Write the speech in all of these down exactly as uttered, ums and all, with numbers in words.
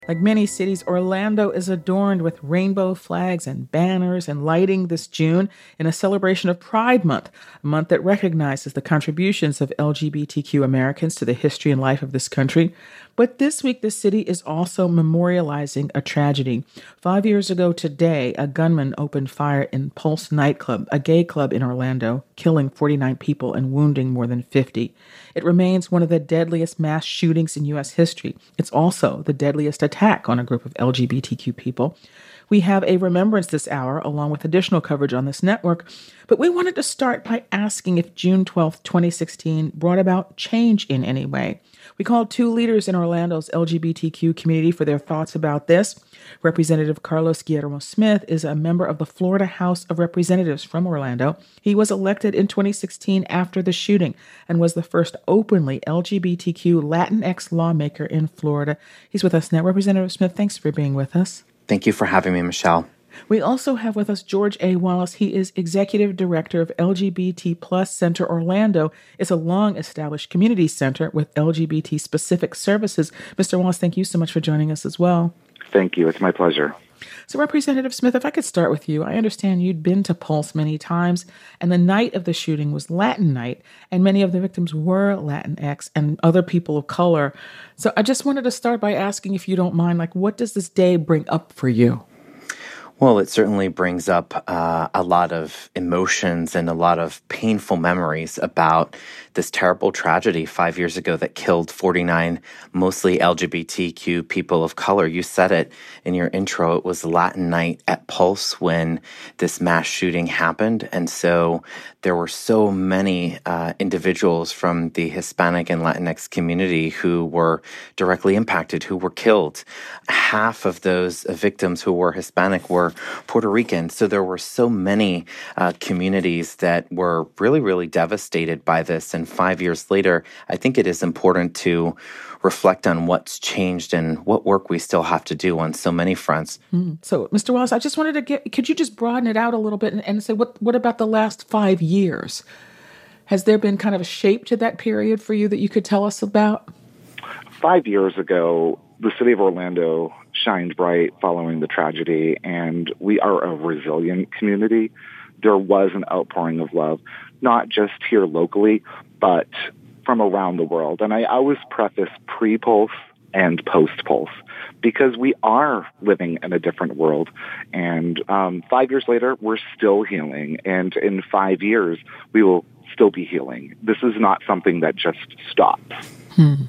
Like many cities, Orlando is adorned with rainbow flags and banners and lighting this June in a celebration of Pride Month, a month that recognizes the contributions of L G B T Q Americans to the history and life of this country. But this week, the city is also memorializing a tragedy. Five years ago today, a gunman opened fire in Pulse nightclub, a gay club in Orlando, killing forty-nine people and wounding more than fifty. It remains one of the deadliest mass shootings in U S history. It's also the deadliest attack on a group of L G B T Q people. We have a remembrance this hour, along with additional coverage on this network, but we wanted to start by asking if June twelfth, twenty sixteen brought about change in any way. We called two leaders in Orlando's L G B T Q community for their thoughts about this. Representative Carlos Guillermo Smith is a member of the Florida House of Representatives from Orlando. He was elected in twenty sixteen after the shooting and was the first openly L G B T Q Latinx lawmaker in Florida. He's with us now. Representative Smith, thanks for being with us. Thank you for having me, Michelle. We also have with us George A. Wallace. He is Executive Director of L G B T Plus Center Orlando. It's a long-established community center with L G B T-specific services. Mister Wallace, thank you so much for joining us as well. Thank you. It's my pleasure. So, Representative Smith, if I could start with you. I understand you'd been to Pulse many times, and the night of the shooting was Latin night, and many of the victims were Latinx and other people of color. So I just wanted to start by asking, if you don't mind, like, what does this day bring up for you? Well, it certainly brings up uh, a lot of emotions and a lot of painful memories about this terrible tragedy five years ago that killed forty-nine mostly L G B T Q people of color. You said it in your intro. It was Latin night at Pulse when this mass shooting happened. And so there were so many uh, individuals from the Hispanic and Latinx community who were directly impacted, who were killed. Half of those victims who were Hispanic were Puerto Rican. So there were so many uh, communities that were really, really devastated by this. And five years later, I think it is important to reflect on what's changed and what work we still have to do on so many fronts. Mm. So, Mister Wallace, I just wanted to get, could you just broaden it out a little bit and, and say, what, what about the last five years? Has there been kind of a shape to that period for you that you could tell us about? Five years ago, the city of Orlando shined bright following the tragedy, and we are a resilient community. There was an outpouring of love, not just here locally, but from around the world. And I always preface pre-Pulse and post-Pulse because we are living in a different world. And um, five years later, we're still healing. And in five years, we will still be healing. This is not something that just stops. Hmm.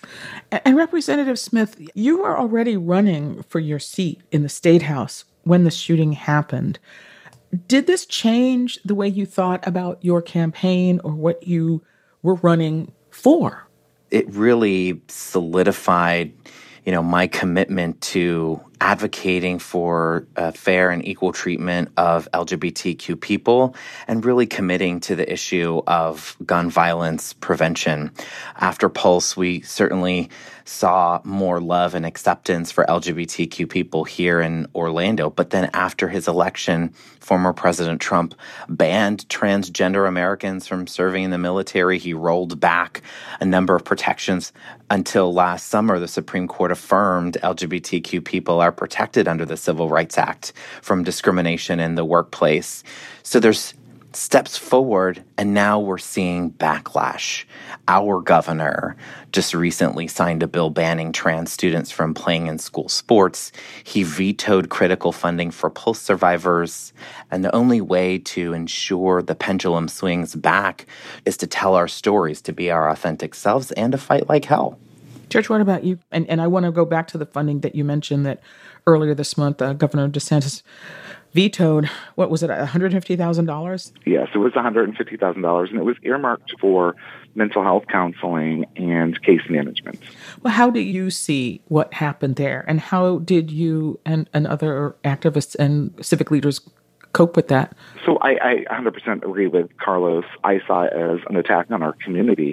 And Representative Smith, you were already running for your seat in the State House when the shooting happened. Did this change the way you thought about your campaign or what you were running for? It really solidified, you know, my commitment to advocating for uh, fair and equal treatment of L G B T Q people and really committing to the issue of gun violence prevention. After Pulse, we certainly saw more love and acceptance for L G B T Q people here in Orlando. But then after his election, former President Trump banned transgender Americans from serving in the military. He rolled back a number of protections until last summer. The Supreme Court affirmed L G B T Q people are protected under the Civil Rights Act from discrimination in the workplace. So there's steps forward, and now we're seeing backlash. Our governor just recently signed a bill banning trans students from playing in school sports. He vetoed critical funding for Pulse survivors. And the only way to ensure the pendulum swings back is to tell our stories, to be our authentic selves, and to fight like hell. George, what about you? And and I want to go back to the funding that you mentioned that earlier this month, uh, Governor DeSantis vetoed. What was it, one hundred fifty thousand dollars? Yes, it was one hundred fifty thousand dollars, and it was earmarked for mental health counseling and case management. Well, how do you see what happened there? And how did you and, and other activists and civic leaders cope with that? So I, I one hundred percent agree with Carlos. I saw it as an attack on our community.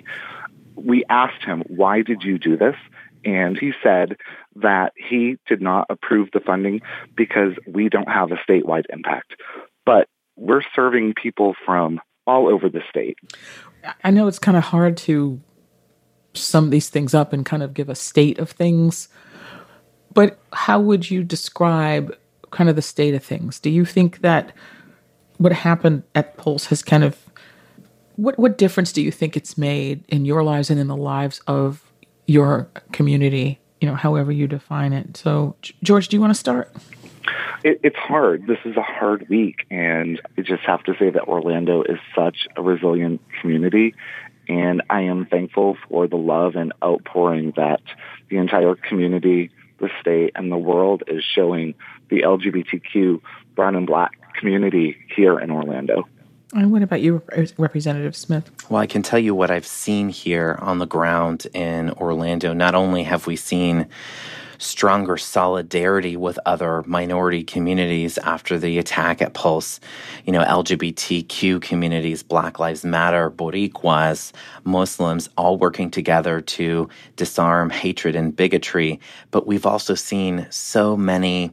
We asked him, why did you do this? And he said that he did not approve the funding because we don't have a statewide impact. But we're serving people from all over the state. I know it's kind of hard to sum these things up and kind of give a state of things, But how would you describe kind of the state of things? Do you think that what happened at Pulse has kind of, what, what difference do you think it's made in your lives and in the lives of your community, you know, however you define it? So, George, do you want to start? It, it's hard. This is a hard week, and I just have to say that Orlando is such a resilient community, and I am thankful for the love and outpouring that the entire community, the state, and the world is showing the L G B T Q brown and black community here in Orlando. And what about you, Representative Smith? Well, I can tell you what I've seen here on the ground in Orlando. Not only have we seen stronger solidarity with other minority communities after the attack at Pulse, you know, L G B T Q communities, Black Lives Matter, Boricuas, Muslims, all working together to disarm hatred and bigotry. But we've also seen so many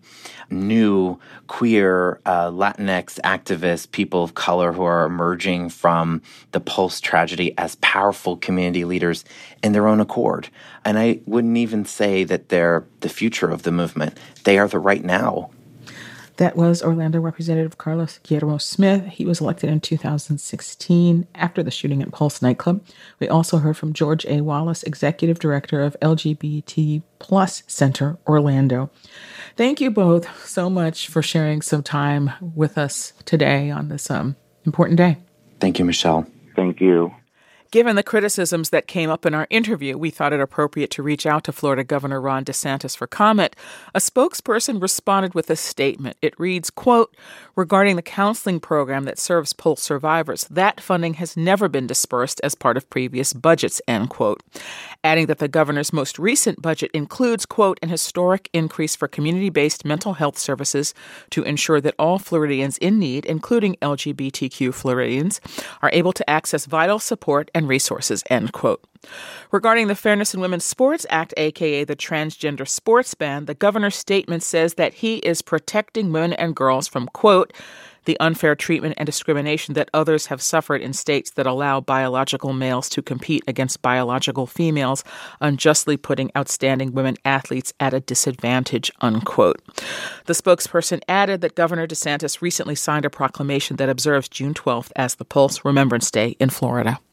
new queer, uh, Latinx activists, people of color who are emerging from the Pulse tragedy as powerful community leaders in their own accord. And I wouldn't even say that they're the future of the movement. They are the right now. That was Orlando Representative Carlos Guillermo Smith. He was elected in two thousand sixteen after the shooting at Pulse nightclub. We also heard from George A. Wallace, Executive Director of L G B T Plus Center Orlando. Thank you both so much for sharing some time with us today on this um, important day. Thank you, Michelle. Thank you. Given the criticisms that came up in our interview, we thought it appropriate to reach out to Florida Governor Ron DeSantis for comment. A spokesperson responded with a statement. It reads, quote, regarding the counseling program that serves Pulse survivors, that funding has never been dispersed as part of previous budgets, end quote. Adding that the governor's most recent budget includes, quote, an historic increase for community-based mental health services to ensure that all Floridians in need, including L G B T Q Floridians, are able to access vital support and resources, end quote. Regarding the Fairness in Women's Sports Act, aka the transgender sports ban, the governor's statement says that he is protecting women and girls from, quote, the unfair treatment and discrimination that others have suffered in states that allow biological males to compete against biological females, unjustly putting outstanding women athletes at a disadvantage, unquote. The spokesperson added that Governor DeSantis recently signed a proclamation that observes June twelfth as the Pulse Remembrance Day in Florida.